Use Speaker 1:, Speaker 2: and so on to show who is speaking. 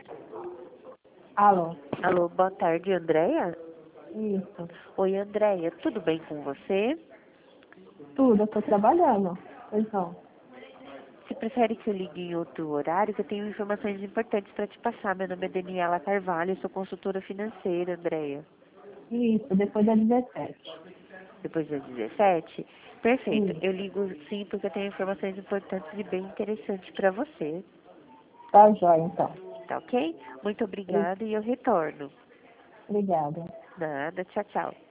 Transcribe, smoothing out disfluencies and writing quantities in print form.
Speaker 1: Alô?
Speaker 2: Alô, boa tarde, Andréia?
Speaker 1: Isso.
Speaker 2: Oi, Andréia, tudo bem com você?
Speaker 1: Tudo, eu tô trabalhando. Então,
Speaker 2: Você prefere que eu ligue em outro horário? Que eu tenho informações importantes para te passar. Meu nome é Daniela Carvalho, eu sou consultora financeira, Andréia.
Speaker 1: isso, depois das 17.
Speaker 2: Depois das 17? Perfeito,
Speaker 1: Isso.
Speaker 2: eu ligo sim porque eu tenho informações importantes e bem interessantes para você.
Speaker 1: Tá jóia, então.
Speaker 2: Tá ok? Muito obrigada e eu retorno.
Speaker 1: Obrigada.
Speaker 2: Nada, tchau, tchau.